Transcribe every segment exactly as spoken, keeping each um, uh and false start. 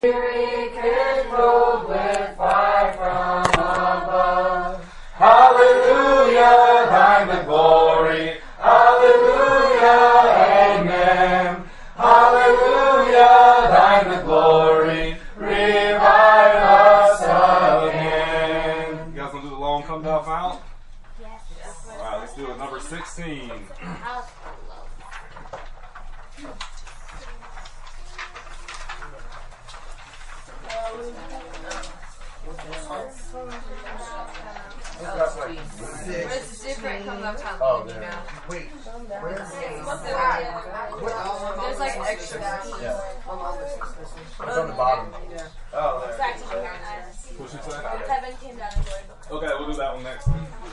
Kindled with fire from above. Hallelujah, thine the glory. Hallelujah, amen. Hallelujah, thine the glory. Revive us again. You guys want to do the long come down fount? Yes. All right, let's do it. Number sixteen. It's different come up top. Oh, there. Wait, where's There's like extra. Yeah. It's on the bottom. Oh, there. What'd you say? Heaven came down and glory. Okay, we'll do that one next.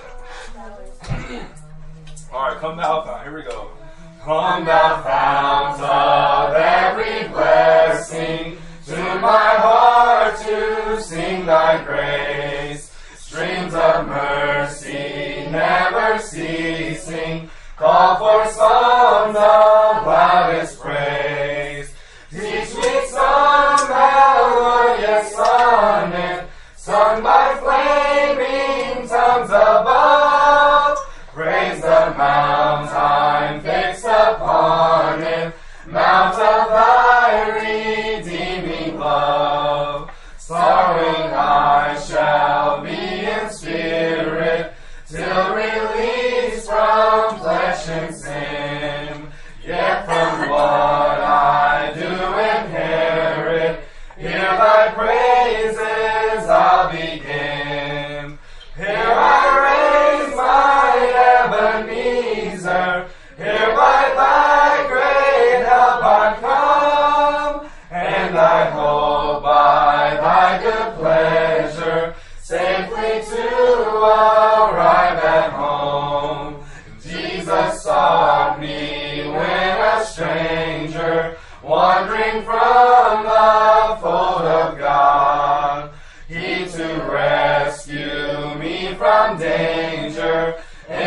All right, come down fount. Here we go. Come thou fount of every blessing, to my heart to sing thy praise. Streams of mercy never ceasing, call for songs of loudest praise. Teach me some melodious sonnet, sung by flaming tongues above. Praise the mount I'm fixed upon it, mount of thy redeeming love. Sorrowing I shall be in spirit, till released from flesh and sin. Yet from what I do inherit, hear thy praises I'll begin. Here I raise my Ebenezer, here by thy great help I come, and I hope by thy good pleasure safely to arrive at home. Jesus sought me when a stranger, wandering from the fold of God. He to rescue me from danger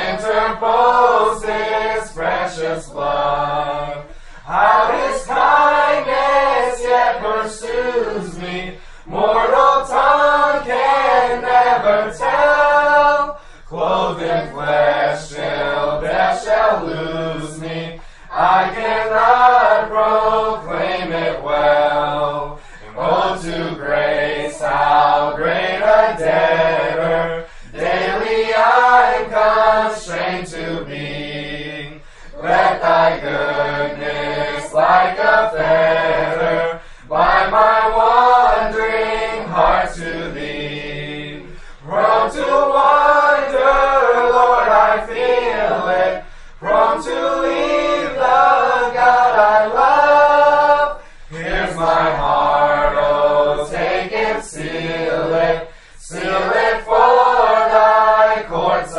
interposed his precious blood. How his kindness yet pursues me, mortal tongue can never tell. Clothed in flesh till death shall lose me, I cannot proclaim it well. And woe to grace, how great a debtor daily I'm constrained to be. Let thy goodness like a fetter bind my wandering heart to thee. Prone to wander, Lord, I feel it, prone to leave the God I love. Here's my heart, oh, take it, seal it, seal it for thy courts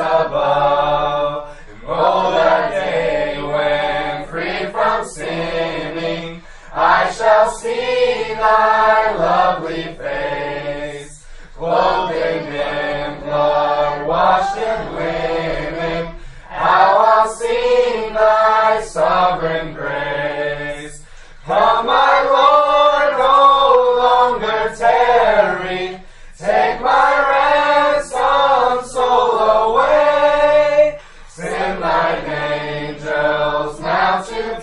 above. And oh, that day when free from sinning, I shall see thy lovely face. Clothed in dim blood, washed in linen, how I'll sing thy sovereign grace. Come, my Lord, no longer tarry, take my ransomed soul away. Send thine angels now to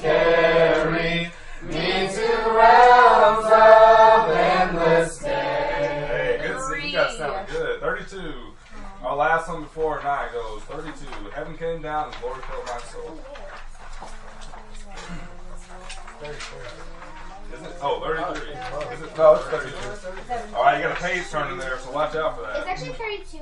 carry me to realms of endless day. Hey, good. You guys sounded good. thirty-two. Our last one before night goes thirty-two. Heaven came down and glory filled my soul. Is it? Oh, thirty-three. Is it? No, it's thirty-two. All right, you got a page turning there, so watch out for It's that. actually thirty-two.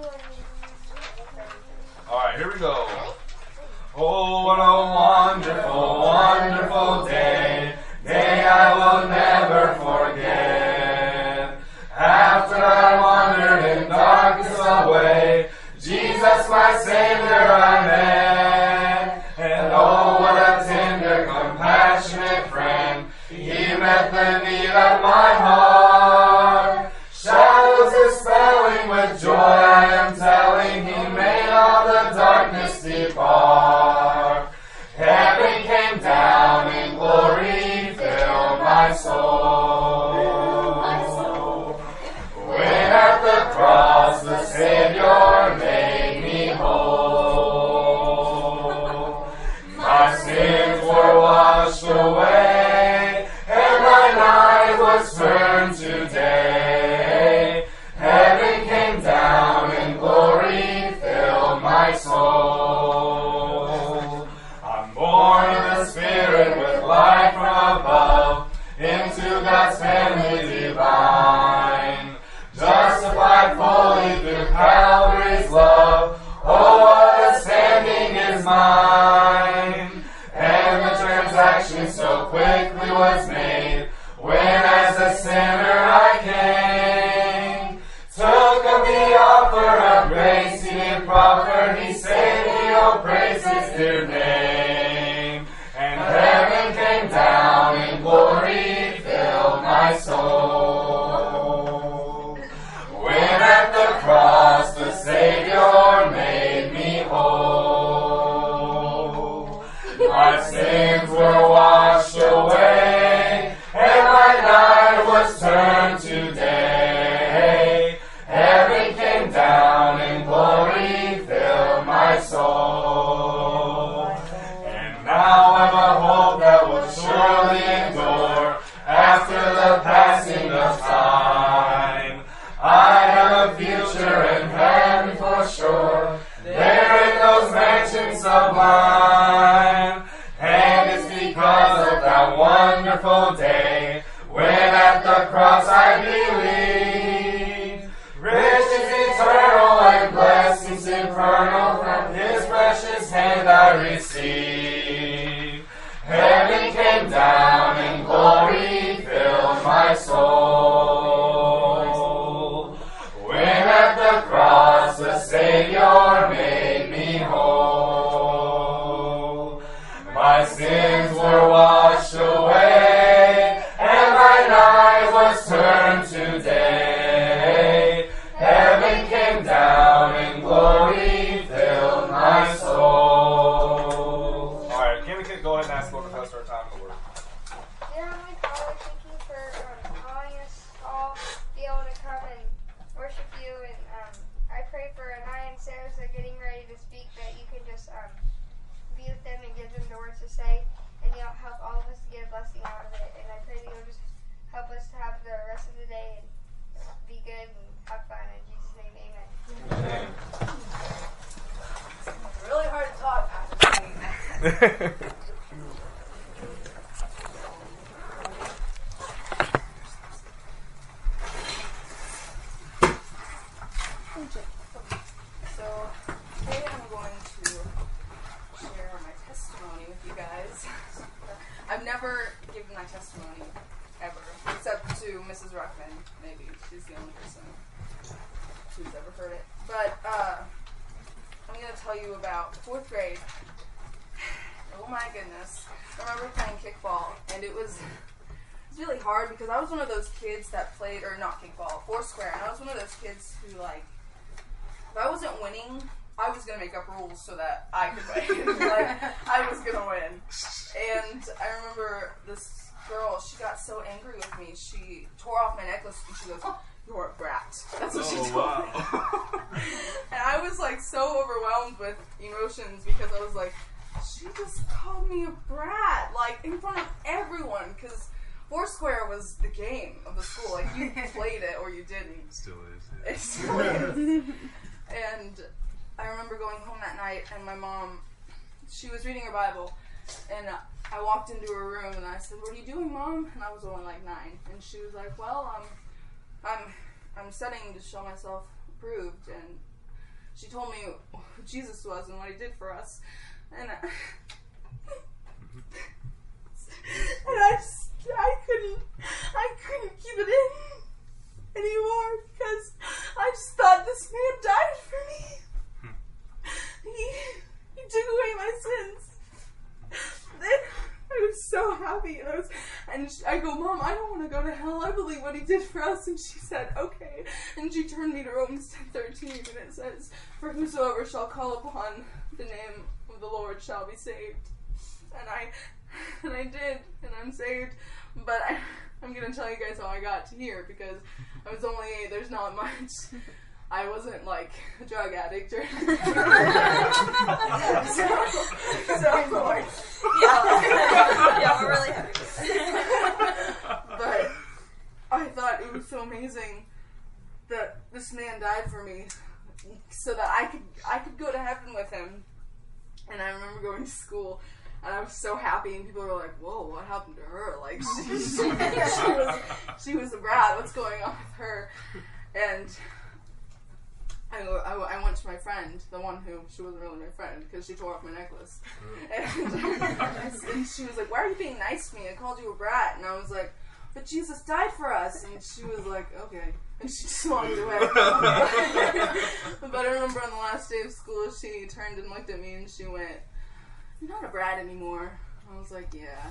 All right, here we go. Oh, what a wonderful, wonderful day, day I will never forget. After I wandered in darkness away, Jesus my Savior I met. And oh, what a tender, compassionate friend, He met the need of my heart. Shadows dispelling with joy I am telling, He made all the darkness depart. Heaven came down in glory, filled my soul. turned today. Heaven came down and glory filled my soul. I'm born of the Spirit with life from above, into God's family divine. Justified fully through Calvary's love, oh, what a standing is mine. And the transaction so quickly was made, when as a sinner I came. Took up the offer of grace he did proffer, he saved me, oh, praise his dear name. And heaven came down and glory filled my soul. When at the cross the Savior made me whole, my sins were washed away, and my night was turned to day. Heaven came down and glory filled my soul. And now I've a hope that will surely endure after the passing of time. I have a future in heaven for sure, there in those mansions sublime. And it's because of that wonderful day, when at the cross I believe. Riches eternal and blessings infernal, from his precious hand I receive. Heaven came down and glory filled my soul. When at the cross the Savior made me whole. My sins were washed away, and my night was turned to day. Heaven came down and glory filled my soul. Alright, can we go ahead and ask Lord to pass our time in the Word? Dear Heavenly Father, thank you for um, allowing us all to be able to come and worship you. And um, I pray for Anaya and Sarah as they're getting ready to speak, that you can just um, be with them and give them the words to say, and you'll help all of us to get a blessing out of it. And I pray that you'll just help us to have the rest of the day and be good and have fun. In Jesus' name, amen. Amen. It's really hard to talk after saying that. So today I'm going to share my testimony with you guys. I've never given my testimony ever, except to Missus Ruckman. Maybe she's the only person who's ever heard it. But uh, I'm going to tell you about fourth grade. Oh my goodness! I remember playing kickball, and it was. It's really hard because I was one of those kids that played, or not kickball, foursquare, and I was one of those kids who, like, if I wasn't winning, I was going to make up rules so that I could win. Like, I was going to win. And I remember this girl, she got so angry with me, she tore off my necklace, and she goes, "You're a brat." That's what Oh, she told wow. me. And I was, like, so overwhelmed with emotions because I was like, she just called me a brat, like, in front of everyone, because Foursquare was the game of the school. Like, you played it or you didn't. Still is. Yeah. It still is. And I remember going home that night, and my mom, she was reading her Bible, and I walked into her room, and I said, "What are you doing, Mom?" And I was only like nine, and she was like, "Well, um, I'm, I'm studying to show myself approved," and she told me who Jesus was and what he did for us, and I, and I, just, I couldn't, I couldn't keep it in anymore, because I just thought this man died for me. He, he took away my sins. Then I was so happy, and I was, and she, I go, "Mom, I don't want to go to hell. I believe what he did for us." And she said, "Okay." And she turned me to Romans ten thirteen, and it says, "For whosoever shall call upon the name of the Lord shall be saved." And I, and I did, and I'm saved. But I, I'm gonna tell you guys how I got to here, because I was only eight. There's not much. I wasn't like a drug addict or anything. so, so of course. Yeah. Yeah, we're really happy with that. But I I thought it was so amazing that this man died for me so that I could I could go to heaven with him. And I remember going to school, and I was so happy, and people were like, whoa, what happened to her? Like, she, she, she, was, she was a brat. What's going on with her? And I, I, I went to my friend, the one who, she wasn't really my friend, because she tore off my necklace. And, and she was like, why are you being nice to me? I called you a brat. And I was like, but Jesus died for us. And she was like, okay. And she just walked away. But I remember on the last day of school, she turned and looked at me and she went, you're not a brat anymore. I was like, yeah.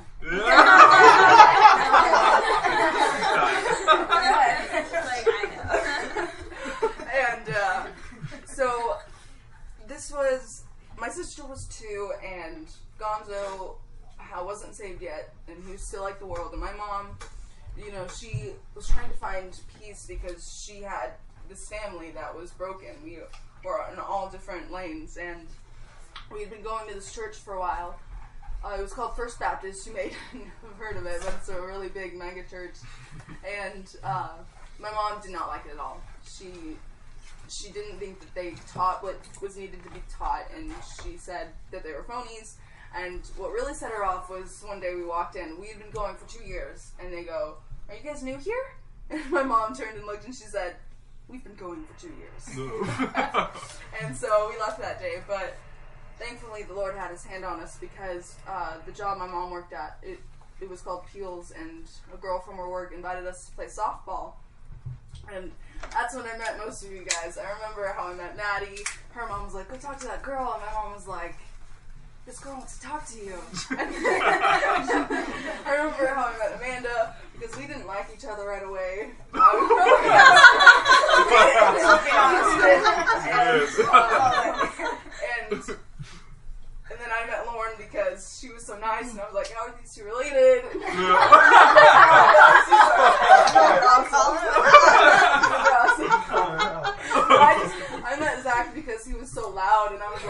And uh, so this was, my sister was two, and Gonzo wasn't saved yet, and he was still like the world. And my mom, you know, she was trying to find peace because she had this family that was broken. We were in all different lanes, and we had been going to this church for a while. Uh, it was called First Baptist. You may have heard of it, but it's a really big mega church. And uh, my mom did not like it at all. She she didn't think that they taught what was needed to be taught, and she said that they were phonies. And what really set her off was one day we walked in. We had been going for two years, and they go, "Are you guys new here?" And my mom turned and looked, and she said, "We've been going for two years." No. And so we left that day, but thankfully the Lord had his hand on us because uh, the job my mom worked at, it, it was called Peels, and a girl from her work invited us to play softball. And that's when I met most of you guys. I remember how I met Maddie. Her mom was like, "Go talk to that girl." And my mom was like, "This girl wants to talk to you." I remember how I met Amanda, because we didn't like each other right away. and, uh, and, and then I met Lauren because she was so nice, and I was like, "How are these two related?" I just I met Zach because he was so loud, and I was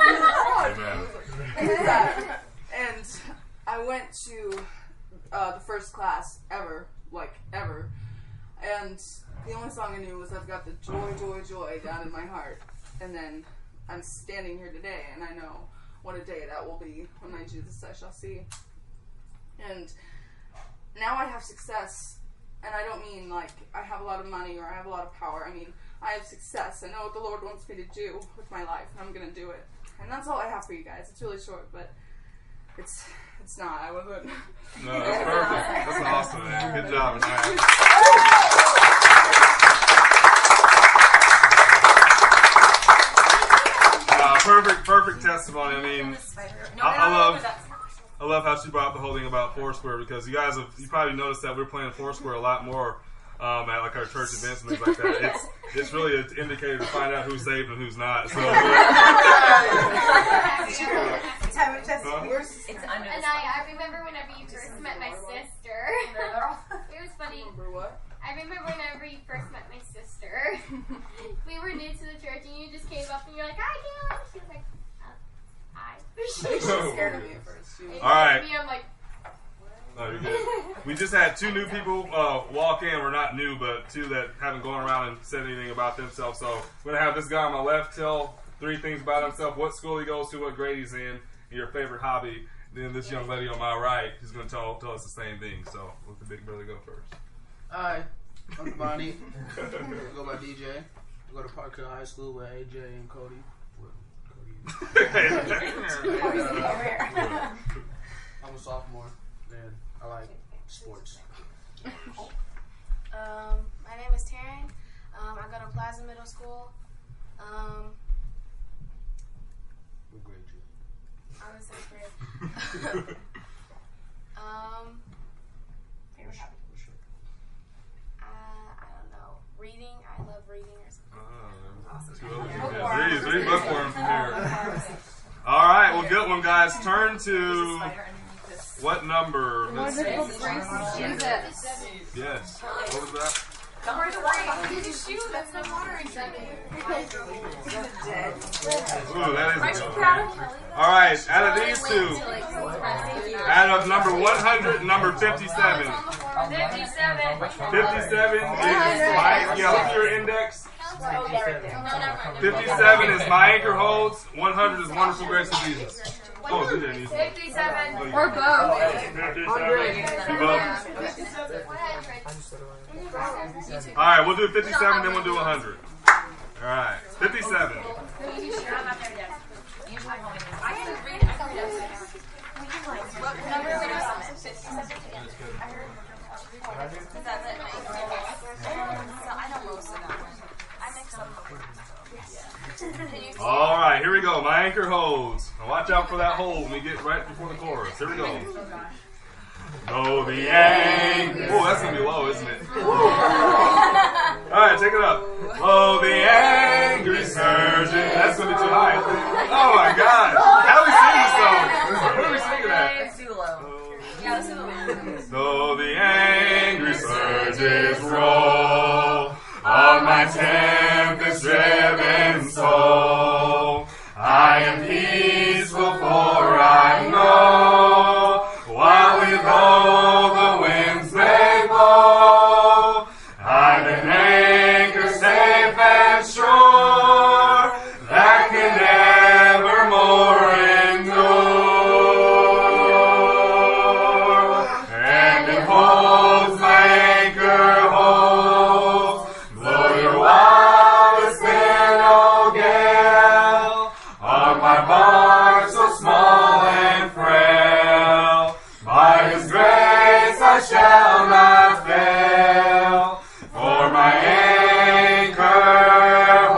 like, Zach. And I went to uh, the first class ever, like ever, and the only song I knew was "I've Got the Joy, Joy, Joy" down in my heart. And then I'm standing here today, and I know what a day that will be when my Jesus I shall see. And now I have success, and I don't mean like I have a lot of money or I have a lot of power. I mean I have success. I know what the Lord wants me to do with my life, and I'm going to do it. And that's all I have for you guys. It's really short, but it's it's not. I wasn't. No, that's perfect. That's awesome, man. Good job, man. Uh, perfect, perfect testimony. I mean, I, I love, I love how she brought up the whole thing about Foursquare, because you guys have, you probably noticed that we're playing Foursquare a lot more um, at like our church events and things like that. It's it's really an indicator to find out who's saved and who's not. So. Huh? And I, I remember whenever you first met my sister. It was funny. Remember what? I remember whenever you first met my sister. We were new to the church, and you just came up and you're like, "Hi, Kayla." She was like, uh, "Hi." She was scared of me at first. And All right. Me, I'm like, Oh, you're good. We just had two new people uh, walk in. We're not new, but two that haven't gone around and said anything about themselves. So we're going to have this guy on my left tell three things about himself: what school he goes to, what grade he's in, and your favorite hobby. Then this young lady on my right is going to tell, tell us the same thing. So let the big brother go first. Hi, I'm Bonnie. I go by D J. I go to Park Hill High School with A J and Cody. Well, Cody. I'm a sophomore, and I like sports. Um, my name is Taryn. Um, I go to Plaza Middle School. Um, What grade you? I'm in sixth grade. um, favorite hobby? Uh, I don't know. Reading. I love reading or something. Uh, Awesome. two other people. Yeah, three, three bookworms from here. All right, well, good one, guys. Turn to what number? Let's see. Jesus. Yes. What was that? Number three. Did you shoot? That's my watering can. Dead. Ooh, that is a good one. All right, out of these two, out of number one hundred and number fifty-seven. fifty-seven. fifty-seven is my, yeah, look at your index. Oh, yeah, right there. No, never mind. fifty-seven is My Anchor Holds. one hundred is Wonderful Grace of Jesus. Oh, you didn't use it. fifty-seven. Or both. fifty-seven. You both? All right, we'll do fifty-seven, then we'll do one hundred. All right, fifty-seven. I can read it. What number is it? fifty-seven? I heard. Is that it? So I know most of that one. I mix up the All right, here we go. My Anchor Holds. Now watch out for that hold when we get right before the chorus. Here we go. Though the angry... Oh, that's going to be low, isn't it? All right, take it up. Oh, the angry surgeon. That's going to be too high. Oh, my God. How do we sing this song? What are we singing at? It's too low. Yeah, let's do the Though the angry surges roll on my tempest-driven soul, I am peaceful, for I know, while with all the winds may blow, I'm an anchor safe and sure, that can evermore endure. And it holds, my anchor holds, blow your wildest minnow gale, on my bark so small and frail, by His grace I shall not fail, for my anchor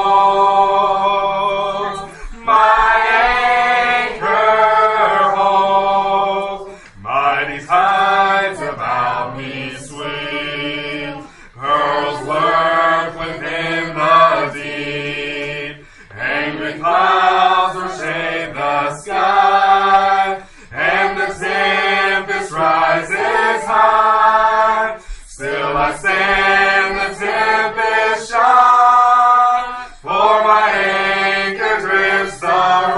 holds, my anchor holds, mighty tides about me sweep, pearls lurk within the deep, angry clouds will shade the sky, and the tempest rises high. Still I stand, the tempest shine, for my anchor drifts the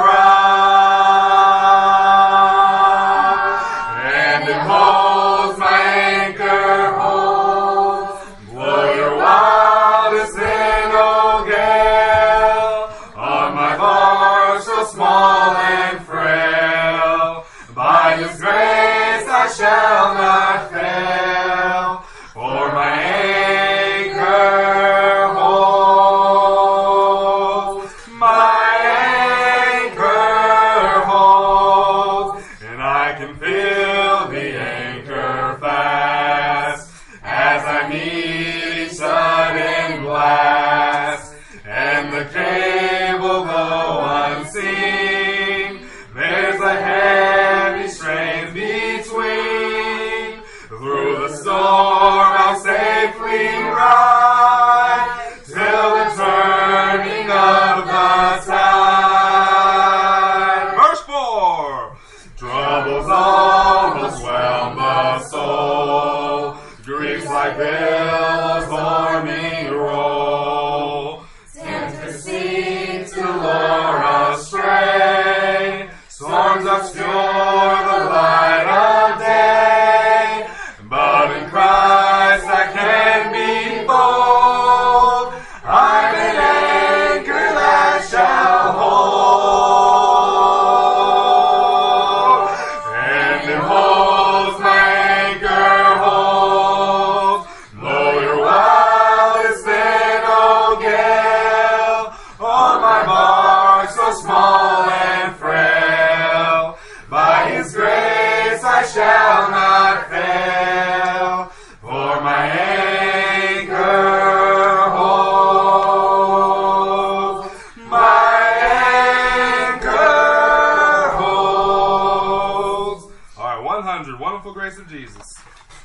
ride. And it holds, my anchor holds, blow your wildest minnow gale, on my bark so small and frail, by His grace I shall not fail, for my anchor holds, my anchor holds, and I can feel the anchor fast, as I meet each sudden blast, and the cable go unseen, there's a heavy strain between, through the storm I'll safely ride, till the turning of the tide. Verse four. Troubles almost whelm the soul, griefs like billows o'er me roll, tempest seek to lure astray, storms obscure the light of day, but in Christ I can be bold, I'm an anchor that shall hold, and it holds, my anchor holds, blow your wildest minnow gale, on my bark so small and frail, by His grace I shall not fail, for my anchor holds, my anchor holds. All right, one hundred, Wonderful Grace of Jesus.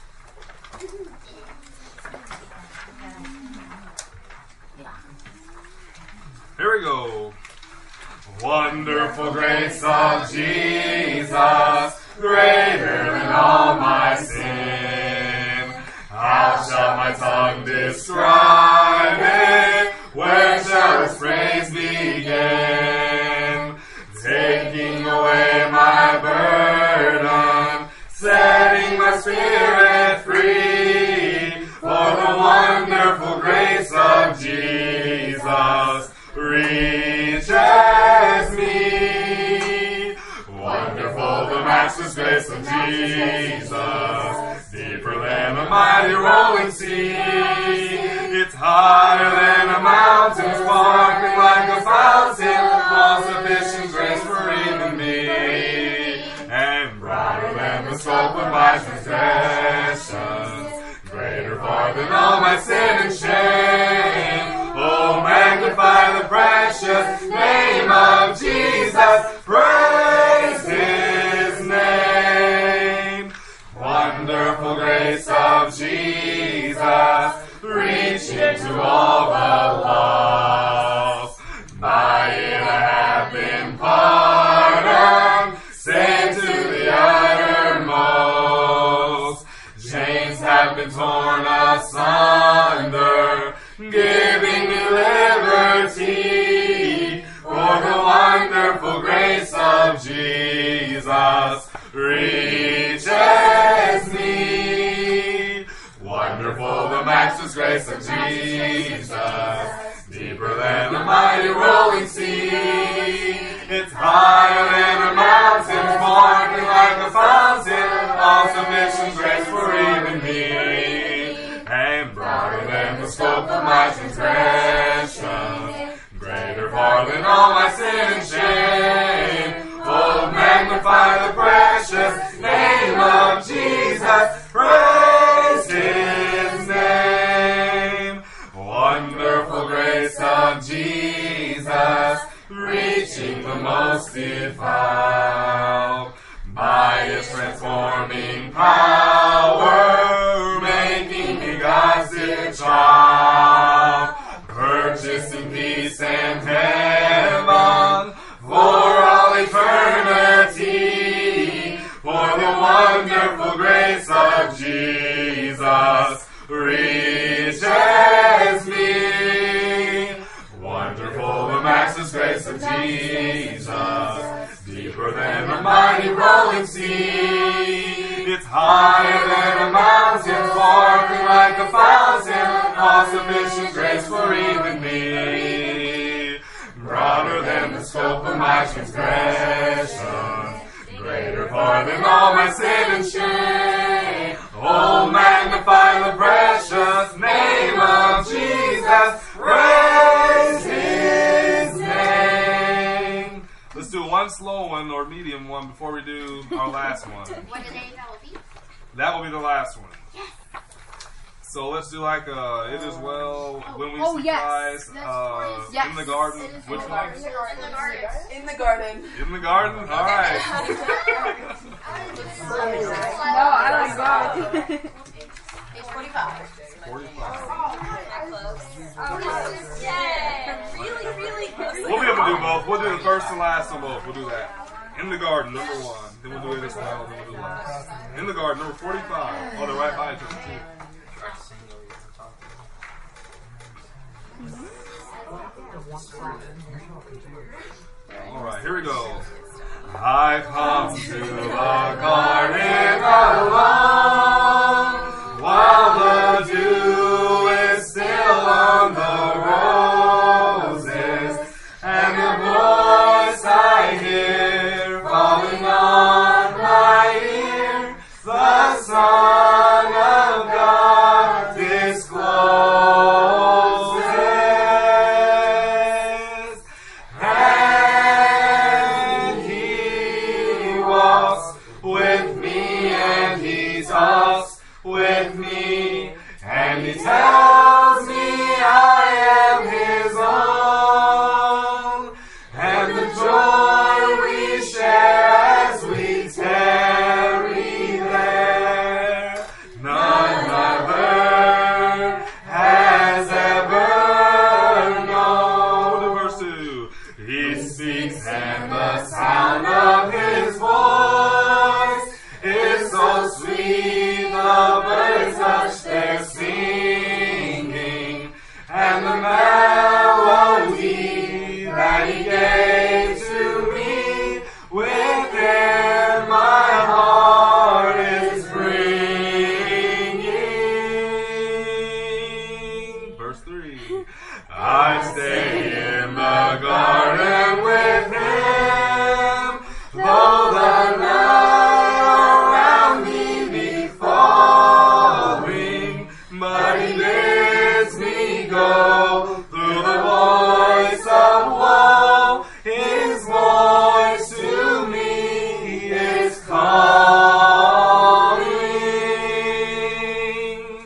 Here we go. Wonderful grace of Jesus, greater than all my sin. How shall my tongue describe Lord's praise begin, taking away my burden, setting my spirit free, for the wonderful grace of Jesus reaches me. Wonderful the matchless grace of Jesus, deeper than a mighty rolling sea. It's higher than a mountain, sparkling like a fountain, all sufficient grace for even me, and brighter than the scope of my transgressions, greater far than all my sin and shame. Oh, magnify the precious name of Jesus, praise His name. Wonderful grace of Jesus, reaching to all the lost. By it I have been pardoned, saved to the uttermost. Chains have been torn asunder, giving me liberty, for the wonderful grace of Jesus reaches me. Wonderful the matchless grace of Jesus, deeper than a mighty rolling sea. It's higher than a mountain, sparkling like a fountain, all sufficient grace for even me, and broader than the scope of my transgression, greater far than all my sin and shame. Oh, magnify the precious name of Jesus, praise His name. Wonderful grace of Jesus, reaching the most defiled, by His transforming power, making me God's dear child, purchasing peace and heaven for all eternity, for the wonderful grace of Jesus reaches me. Wonderful the matchless grace of Jesus, deeper than a mighty rolling sea. It's higher than a mountain, sparkling like a fountain, all sufficient grace for even me, broader than the scope of my transgression, greater far than all my sin and shame. Oh, magnify the precious name of Jesus, praise His name. Let's do one slow one or medium one before we do our last one. What a day that will be. That will be the last one. Yes. So let's do like uh, It Is Well, When We Oh, See yes. Christ, That's uh, glorious. Yes. In the Garden. It is Which in the one? garden. In the garden. In the garden. In the Garden? All right. No, I don't go. Page forty-five. forty-five. Yay! Really, really, really. We'll be able to do both. We'll do the first and last on both. We'll do that. In the Garden, number one. Then we'll do It Is Well, then we'll do the last. In the Garden, number forty-five. Oh, they're right by each other, too. All right, here we go. I come to the garden alone, while the dew is still on the roses, and the voice I hear falling on my ear, the Son of God discloses, and He walks with me, and He talks with me, and He tells me I am His own, and the joy we share as we tarry there, none other has ever known. Verse two. He speaks, and the sound of His voice is so sweet, the birds hush their singing, and the melody verse three. I stay in the garden with him, though the night around me be falling, but he bids me go through the voice of woe. His voice to me is calling,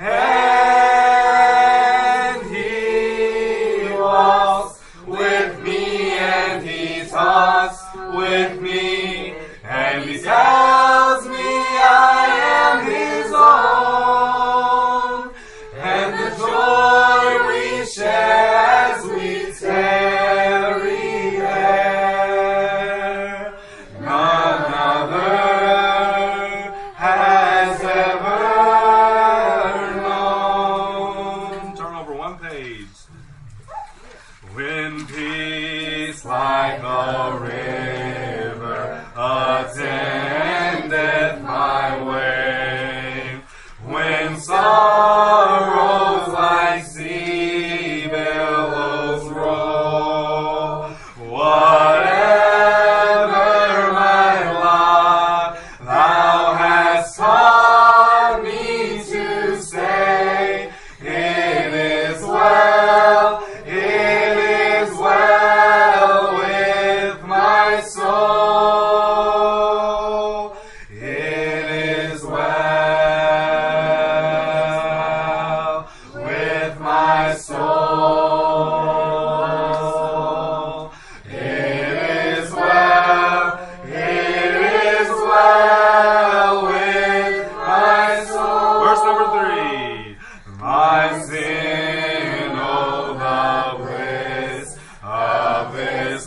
and he walks with me, and he talks with me, and he tells me I am his own, and the joy we share as we tarry there, none other has ever known. Turn over one page. When peace like a river attendeth my way, when sorrows like sea billows roll, whatever my lot, thou hast taught me to say, it is well, it is well with my soul. It is well with my soul. It is well, it is well with my soul. Verse number three. My sin, oh, the bliss of this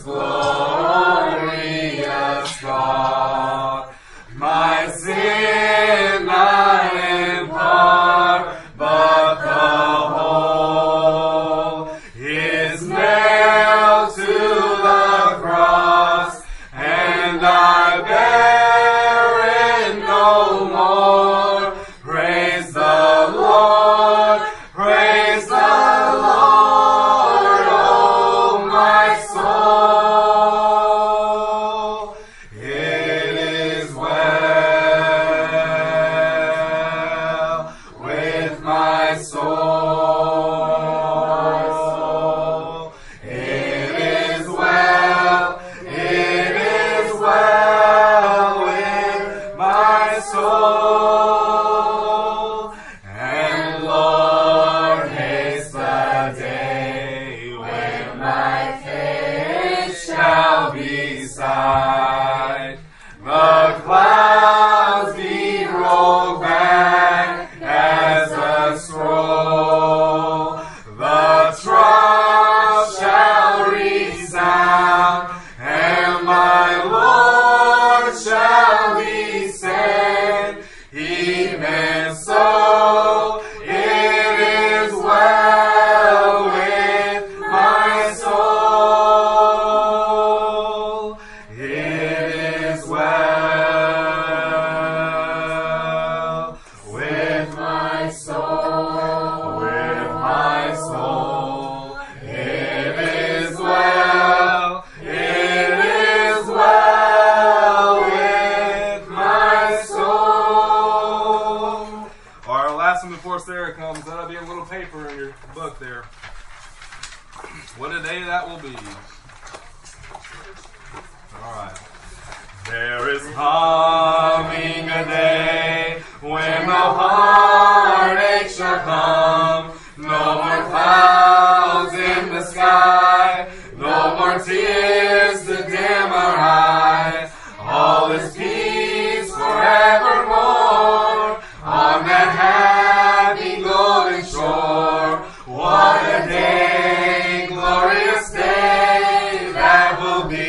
glorious thought. My sin not in part, but the whole is nailed to the cross, and I bear it no more. Praise the Lord, praise the Lord, oh my soul. It is well with my soul. It is well, it is well with my soul. And Lord, haste the day when my face shall be sight. The clouds be rolled back as a scroll. The trump shall resound, and my Lord shall descend. Even so, it is well with my soul. It is well with my soul, with my soul. It is well, it is well with my soul. Our last one before Sarah comes, that'll be a little paper in your book there. What a day that will be. All right. There is coming a day when no heartache shall come, no more clouds in the sky, no more tears to dim our eyes. All is peace forevermore on that happy golden shore. What a day, glorious day that will be.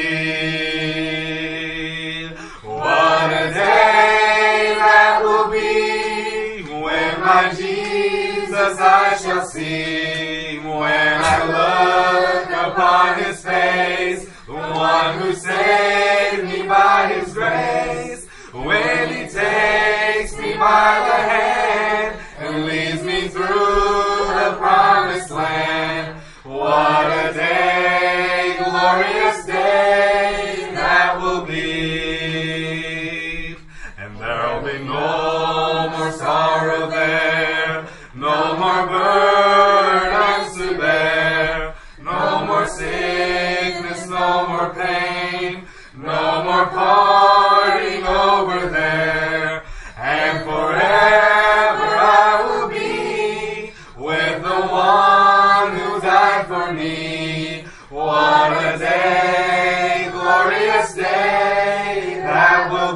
What a day that will be when my Jesus I shall see. When I look upon his face, the one who saved me by his grace. When he takes me by the hand and leads me through the promised for me. What a day, glorious day that will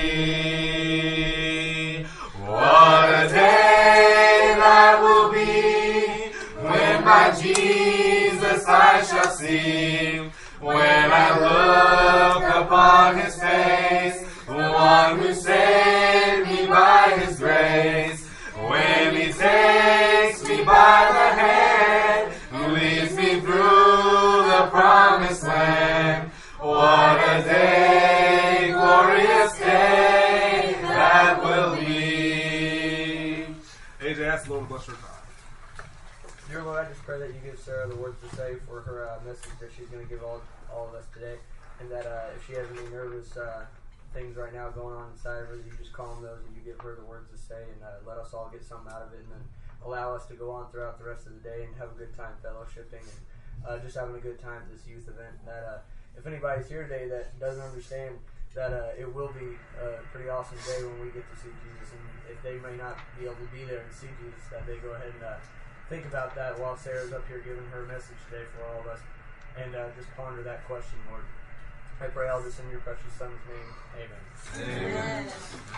be. What a day that will be when my Jesus I shall see. When I look upon his face, the one who saved me by his grace. When he takes me by the hand, leads me through the promised land. What a day, glorious day that will be. A J, ask the Lord to bless your time. Dear Lord, I just pray that you give Sarah the words to say for her uh, message that she's going to give all all of us today, and that uh, if she has any nervous uh, things right now going on inside of her, you just calm those and you give her the words to say, and uh, let us all get something out of it, and then allow us to go on throughout the rest of the day and have a good time fellowshipping and uh, just having a good time at this youth event. That uh, if anybody's here today that doesn't understand that uh, it will be a pretty awesome day when we get to see Jesus, and if they may not be able to be there and see Jesus, that they go ahead and uh, think about that while Sarah's up here giving her message today for all of us, and uh, just ponder that question, Lord. I pray all this in your precious Son's name. Amen. Amen.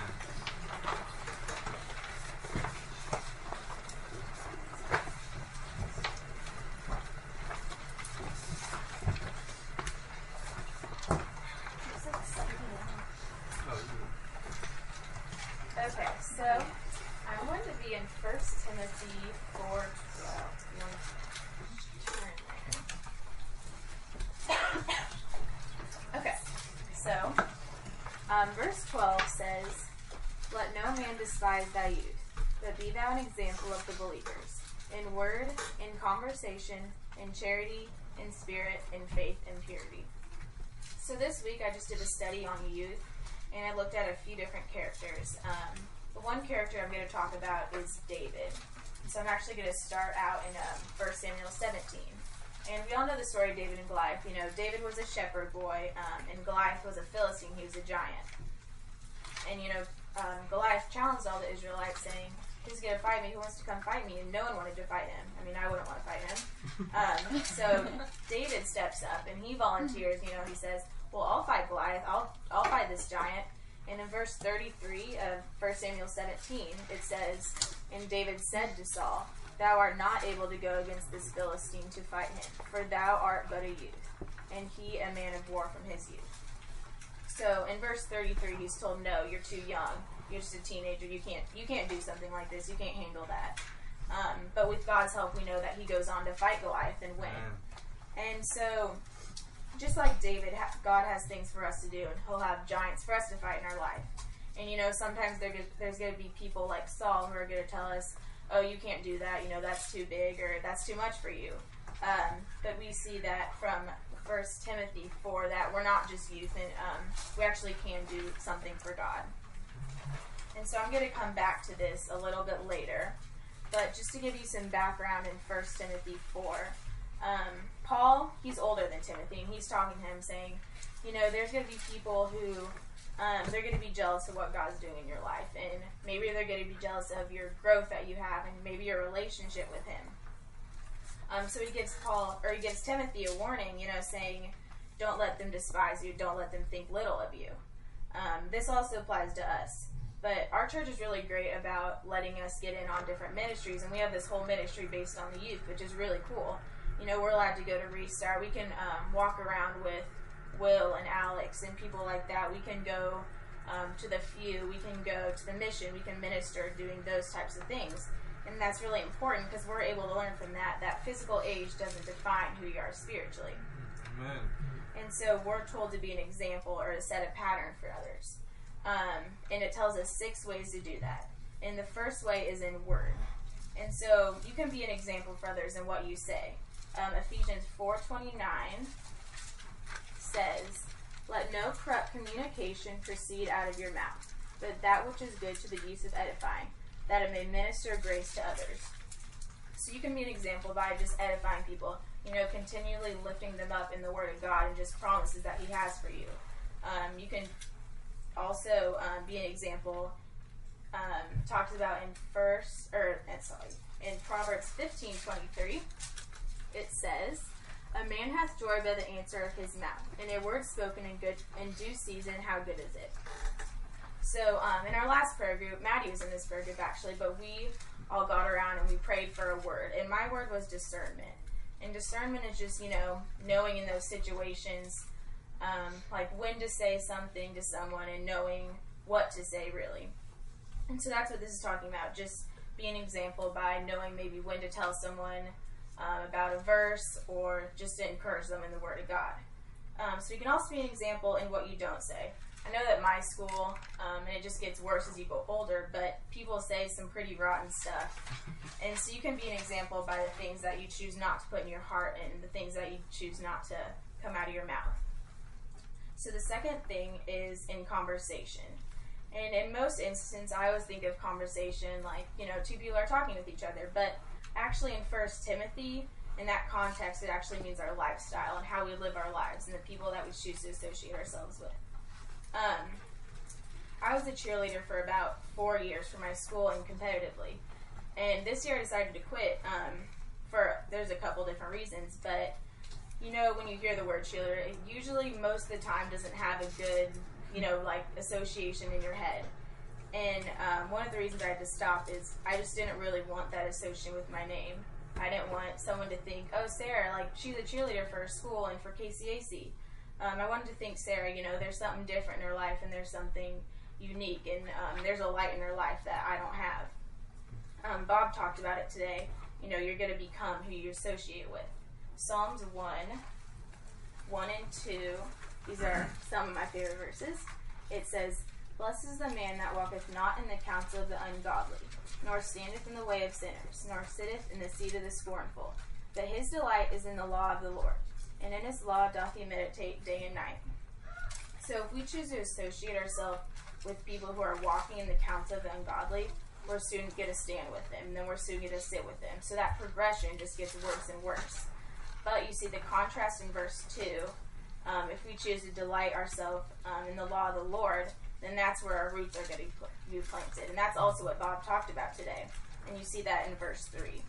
Okay, so I'm going to be in First Timothy four twelve. You want to turn there. Okay, so um, verse twelve says, "Let no man despise thy youth, but be thou an example of the believers, in word, in conversation, in charity, in spirit, in faith, and purity." So this week I just did a study on youth, and I looked at a few different characters. Um, the one character I'm going to talk about is David. So I'm actually going to start out in um, First Samuel seventeen. And we all know the story of David and Goliath. You know, David was a shepherd boy, um, and Goliath was a Philistine. He was a giant. And, you know, um, Goliath challenged all the Israelites, saying, "Who's going to fight me? Who wants to come fight me?" And no one wanted to fight him. I mean, I wouldn't want to fight him. Um, so David steps up, and he volunteers. You know, he says, "Well, I'll fight Goliath. I'll I'll fight this giant." And in verse thirty-three of First Samuel seventeen, it says, "And David said to Saul, Thou art not able to go against this Philistine to fight him, for thou art but a youth, and he a man of war from his youth." So in verse thirty-three, he's told, "No, you're too young. You're just a teenager. You can't you can't do something like this. You can't handle that." Um, but with God's help, we know that he goes on to fight Goliath and win. And so, just like David, God has things for us to do, and he'll have giants for us to fight in our life. And, you know, sometimes there, there's going to be people like Saul who are going to tell us, "Oh, you can't do that, you know, that's too big," or "That's too much for you." Um, but we see that from First Timothy four, that we're not just youth, and um, we actually can do something for God. And so I'm going to come back to this a little bit later. But just to give you some background in First Timothy four, um, Paul, he's older than Timothy, and he's talking to him saying, you know, there's going to be people who, um, they're going to be jealous of what God's doing in your life, and maybe they're going to be jealous of your growth that you have, and maybe your relationship with him. Um, so he gives Paul, or he gives Timothy a warning, you know, saying, don't let them despise you, don't let them think little of you. Um, this also applies to us. But our church is really great about letting us get in on different ministries, and we have this whole ministry based on the youth, which is really cool. You know, we're allowed to go to Restart. We can um, walk around with Will and Alex and people like that. We can go um, to the Few. We can go to the Mission. We can minister doing those types of things. And that's really important because we're able to learn from that. That physical age doesn't define who you are spiritually. Amen. And so we're told to be an example or to set a pattern for others. Um, and it tells us six ways to do that. And the first way is in word. And so you can be an example for others in what you say. Um, Ephesians four twenty-nine says, "Let no corrupt communication proceed out of your mouth, but that which is good to the use of edifying, that it may minister grace to others." So you can be an example by just edifying people, you know, continually lifting them up in the Word of God and just promises that He has for you. Um, you can also um, be an example um, talked about in first or sorry in Proverbs fifteen twenty-three. it says, "A man hath joy by the answer of his mouth, and a word spoken in good in due season, how good is it?" So um, in our last prayer group, Maddie was in this prayer group actually, but we all got around and we prayed for a word. And my word was discernment. And discernment is just, you know, knowing in those situations, um, like when to say something to someone and knowing what to say, really. And so that's what this is talking about, just be an example by knowing maybe when to tell someone um, about a verse or just to encourage them in the Word of God. Um, so you can also be an example in what you don't say. I know that my school, um, and it just gets worse as you go older, but people say some pretty rotten stuff. And so you can be an example by the things that you choose not to put in your heart and the things that you choose not to come out of your mouth. So the second thing is in conversation. And in most instances, I always think of conversation like, you know, two people are talking with each other. But actually in First Timothy, in that context, it actually means our lifestyle and how we live our lives and the people that we choose to associate ourselves with. Um, I was a cheerleader for about four years for my school and competitively. And this year I decided to quit um, for, there's a couple different reasons, but you know, when you hear the word cheerleader, it usually most of the time doesn't have a good, you know, like association in your head. And um, one of the reasons I had to stop is I just didn't really want that association with my name. I didn't want someone to think, oh, Sarah, like she's a cheerleader for her school and for K C A C. Um, I wanted to think, Sarah, you know, there's something different in her life and there's something unique and um, there's a light in her life that I don't have. Um, Bob talked about it today. You know, you're going to become who you associate with. Psalms one, one and two, these are some of my favorite verses. It says, "Blessed is the man that walketh not in the counsel of the ungodly, nor standeth in the way of sinners, nor sitteth in the seat of the scornful. But his delight is in the law of the Lord, and in his law doth he meditate day and night." So if we choose to associate ourselves with people who are walking in the counsel of the ungodly, we're soon going to stand with them, and then we're soon going to sit with them. So that progression just gets worse and worse. But you see the contrast in verse two. Um, if we choose to delight ourselves um, in the law of the Lord, then that's where our roots are going to be planted. And that's also what Bob talked about today. And you see that in verse three.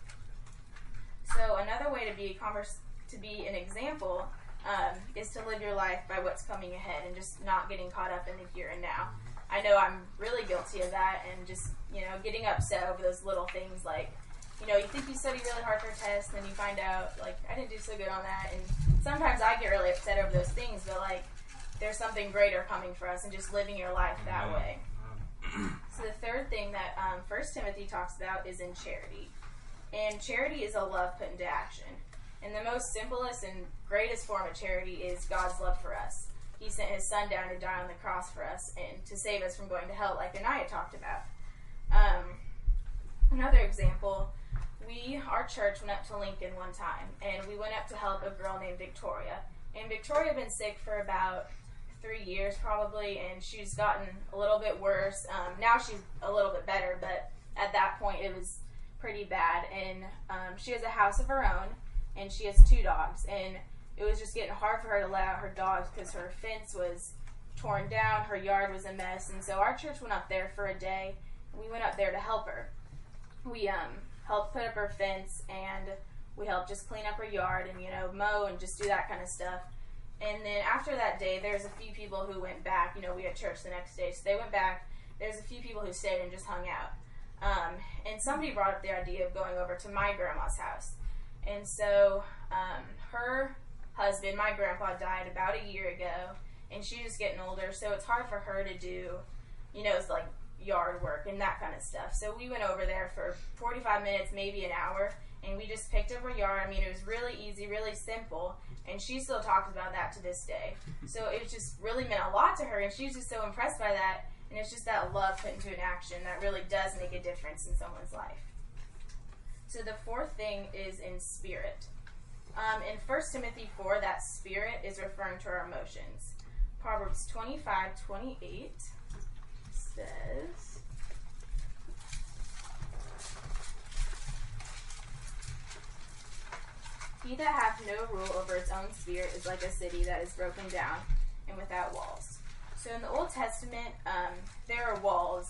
So another way to be a converse, to be an example um, is to live your life by what's coming ahead and just not getting caught up in the here and now. I know I'm really guilty of that and just, you know, getting upset over those little things like, you know, you think you study really hard for a test and then you find out, like, I didn't do so good on that. And sometimes I get really upset over those things, but, like, there's something greater coming for us and just living your life that way. So the third thing that um, First Timothy talks about is in charity. And charity is a love put into action. And the most simplest and greatest form of charity is God's love for us. He sent his son down to die on the cross for us and to save us from going to hell, like Anaya talked about. Um, another example, we, our church went up to Lincoln one time, and we went up to help a girl named Victoria. And Victoria had been sick for about three years probably, and she's gotten a little bit worse. Um, now she's a little bit better, but at that point it was pretty bad. And um, she has a house of her own, and she has two dogs. And it was just getting hard for her to let out her dogs because her fence was torn down, her yard was a mess. And so our church went up there for a day. We went up there to help her. We um, helped put up her fence, and we helped just clean up her yard and, you know, mow and just do that kind of stuff. And then after that day, there's a few people who went back. You know, we had church the next day, so they went back. There's a few people who stayed and just hung out. Um, and somebody brought up the idea of going over to my grandma's house. And so um, her husband, my grandpa, died about a year ago, and she's just getting older, so it's hard for her to do, you know, it's like yard work and that kind of stuff. So we went over there for forty-five minutes, maybe an hour, and we just picked up her yard. I mean, it was really easy, really simple, and she still talks about that to this day. So it just really meant a lot to her, and she was just so impressed by that, and it's just that love put into an action that really does make a difference in someone's life. So the fourth thing is in spirit. Um, in First Timothy four, that spirit is referring to our emotions. Proverbs twenty-five twenty-eight says, "He that hath no rule over its own spirit is like a city that is broken down and without walls." So in the Old Testament, um, there are walls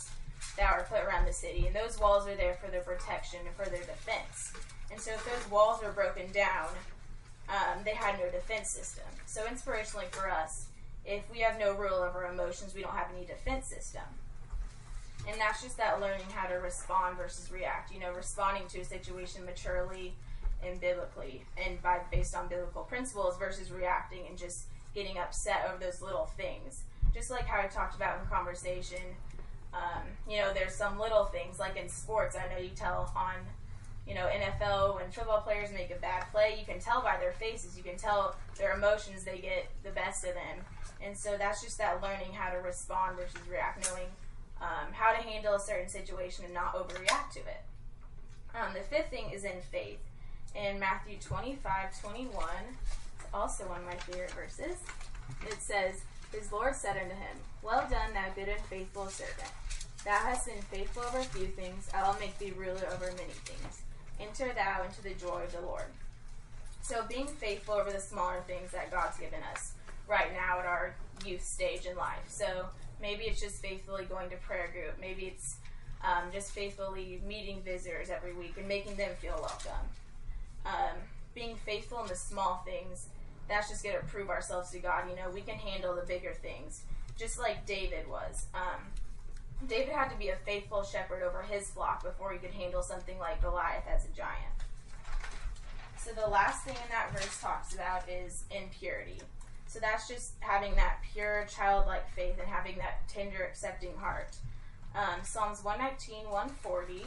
that were put around the city. And those walls are there for their protection and for their defense. And so if those walls were broken down, um, they had no defense system. So inspirationally for us, if we have no rule over emotions, we don't have any defense system. And that's just that learning how to respond versus react. You know, responding to a situation maturely and biblically, and by based on biblical principles, versus reacting and just getting upset over those little things. Just like how I talked about in conversation, um, you know, there's some little things, like in sports, I know you tell on, you know, N F L, when football players make a bad play, you can tell by their faces, you can tell their emotions, they get the best of them. And so that's just that learning how to respond versus react, knowing um, how to handle a certain situation and not overreact to it. Um, the fifth thing is in faith. In Matthew twenty-five twenty-one, it's also one of my favorite verses, it says, His Lord said unto him, Well done, thou good and faithful servant. Thou hast been faithful over few things, I will make thee ruler over many things. Enter thou into the joy of the Lord. So being faithful over the smaller things that God's given us right now at our youth stage in life. So maybe it's just faithfully going to prayer group. Maybe it's um, just faithfully meeting visitors every week and making them feel welcome. Um, being faithful in the small things, that's just going to prove ourselves to God. You know, we can handle the bigger things, just like David was. Um, David had to be a faithful shepherd over his flock before he could handle something like Goliath as a giant. So the last thing in that verse talks about is impurity. So that's just having that pure, childlike faith and having that tender, accepting heart. Um, Psalms one nineteen, one forty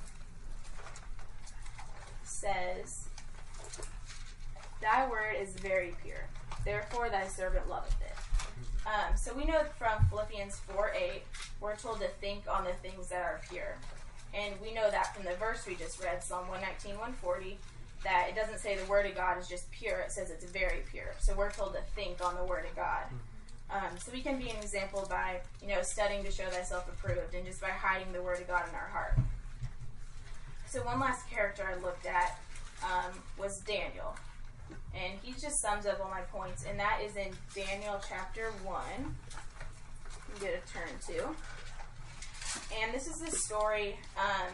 says, Thy word is very pure, therefore thy servant loveth it. Um, so we know from Philippians four eight, we're told to think on the things that are pure. And we know that from the verse we just read, Psalm one nineteen, one forty, that it doesn't say the word of God is just pure, it says it's very pure. So we're told to think on the word of God. Um, so we can be an example by, you know, studying to show thyself approved, and just by hiding the word of God in our heart. So one last character I looked at um, was Daniel. And he just sums up all my points, and that is in Daniel chapter one. I'm going to turn to. And this is the story. Um,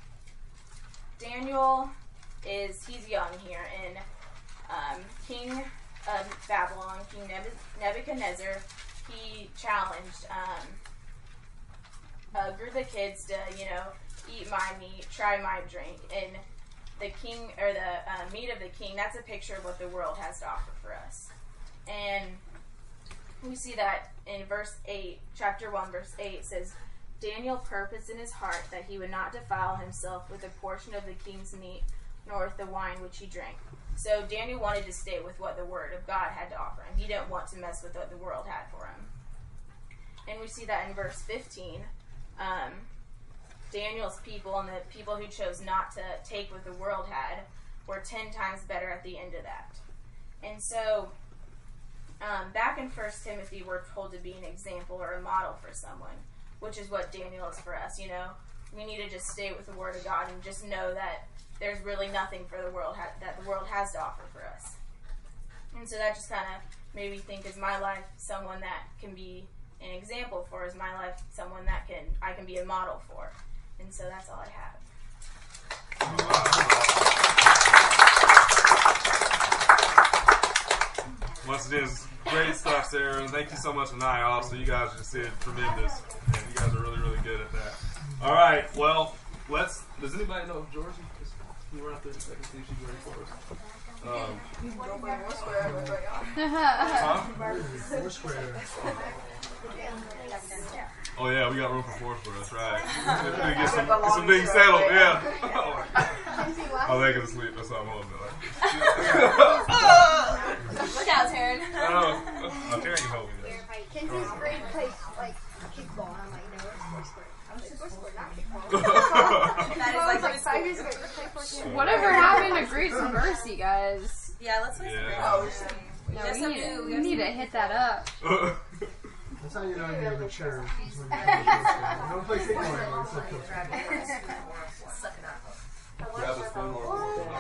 Daniel is, he's young here, and um, King of Babylon, King Nebuchadnezzar, he challenged um, a group of kids to, you know, eat my meat, try my drink, and the king, or the uh, meat of the king, that's a picture of what the world has to offer for us. And we see that in verse eight, chapter one, verse eight, says, Daniel purposed in his heart that he would not defile himself with a portion of the king's meat, nor with the wine which he drank. So Daniel wanted to stay with what the word of God had to offer him. He didn't want to mess with what the world had for him. And we see that in verse fifteen. Um, Daniel's people and the people who chose not to take what the world had were ten times better at the end of that. And so, um, back in First Timothy, we're told to be an example or a model for someone, which is what Daniel is for us. You know, we need to just stay with the Word of God and just know that there's really nothing for the world ha- that the world has to offer for us. And so that just kind of made me think: is my life someone that can be an example for? Is my life someone that can I can be a model for? And so that's all I have. Once again, great stuff, Sarah. Thank you so much, Anaya. Also, you guys just did tremendous, and you guys are really, really good at that. All right, well, let's. Does anybody know if Georgie? Can you run up there a second, see if she's ready for us? Um, huh? Four square. Oh yeah, we got room for four square. That's right. Get some, get some things settled. Yeah. Oh, they can sleep. That's all I'm holding it. Look out, Taryn. Oh, oh, Taryn can hold me there. Kenzie's grade plays like kickball, and I'm like, no, it's four square. I'm like, four square, not kickball. That is like, like five years ago, you played four square. Whatever happened to Grace and Mercy, guys? yeah, let's play Yeah. some Grace. No, Yes, we I need, do. we need to hit that up. That's how you know you're mature. Is when you're mature. Don't play kickball anymore. It's like Suck it up. Grab a spoon or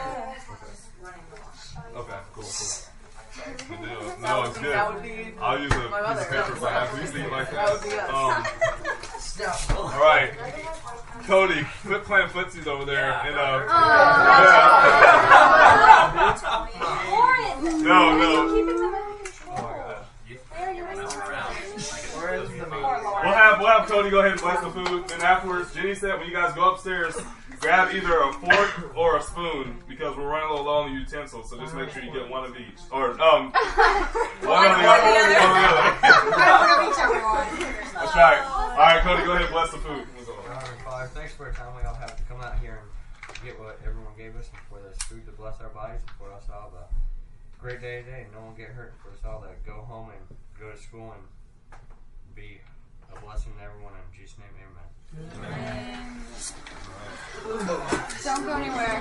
okay, cool, cool. Good deal. No, it's good. That would be I'll use a my piece mother. of paper for half. You see it like that. That would be us. Um, all right. Cody, quit playing footsies over there. Yeah. And, uh, Lauren! No, no. You're keeping them under control. Oh my God. There, you're We'll have, we'll have Cody go ahead and bless the food. Then afterwards, Jenny said when you guys go upstairs, grab either a fork or a spoon because we're running a little low on the utensils. So just make sure you get one of each. Or, um, one of the other. One of the other. That's right. All right, Cody, go ahead and bless the food. We'll go. Heavenly Father, thanks for a time we all have to come out here and get what everyone gave us, and for this food to bless our bodies, and for us all to great day today, and no one get hurt, for us all to go home and go to school and be a blessing to everyone. In Jesus' name, amen. Amen. Don't go anywhere.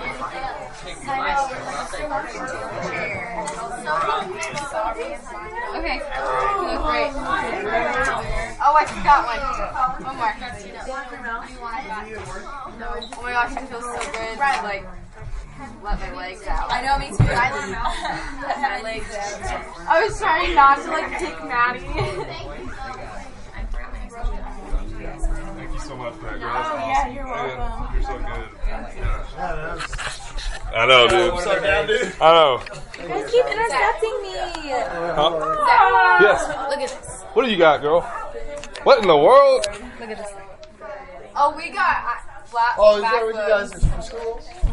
Okay. You look great. Oh, I forgot one. One more. Oh my gosh, it feels so good. Like, let my legs out. I know, me too. I let my legs out. I was trying not to like take Maddie. Thank you so much for that, girl. Oh, That's yeah, awesome. you're Man, welcome. you're so good. I know, dude. What's up, down, dude? I know. You guys keep intercepting me. Huh? Yes. Look at this. What do you got, girl? What in the world? Look at this thing. Oh, we got uh, black. Oh, is that what you guys from school?